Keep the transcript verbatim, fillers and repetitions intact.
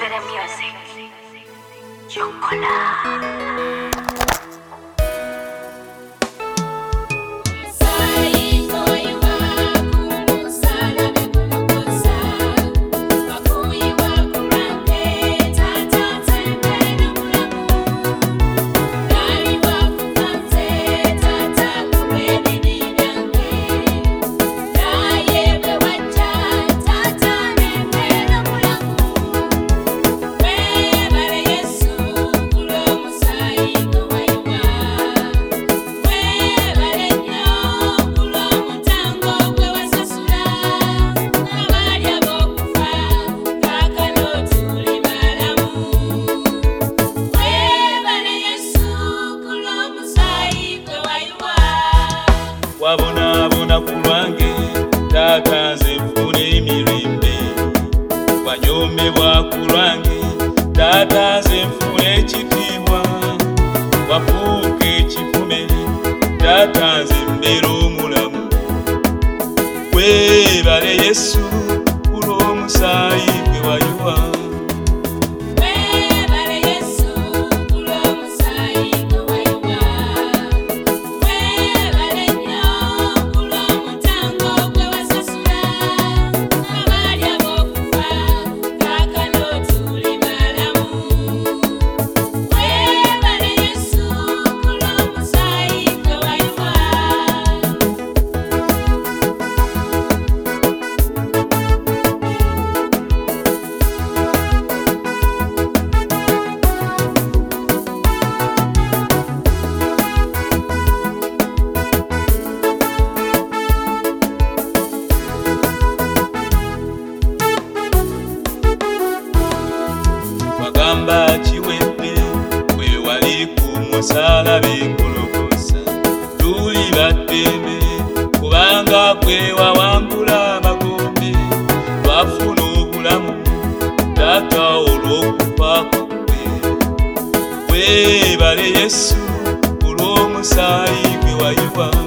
the music. Chocolate. Wabona bona kulwange tatanze mfune emirimbe wanyomebwa kulwange tatanze mfune ekitiibwa wafuuka ekivumere tatanze mbeera omulamu webale Yesu kulw'omusaayi gwe wayiwa. Wagamba kiwedde bwe wali ku musaalaba e Gologoosa tuli baddembe kubanga gwe wawangula amagombe twafuna obulamu taata olw'okufa kwe. Weebale Yesu olw'omusaayi gwe wayiwa.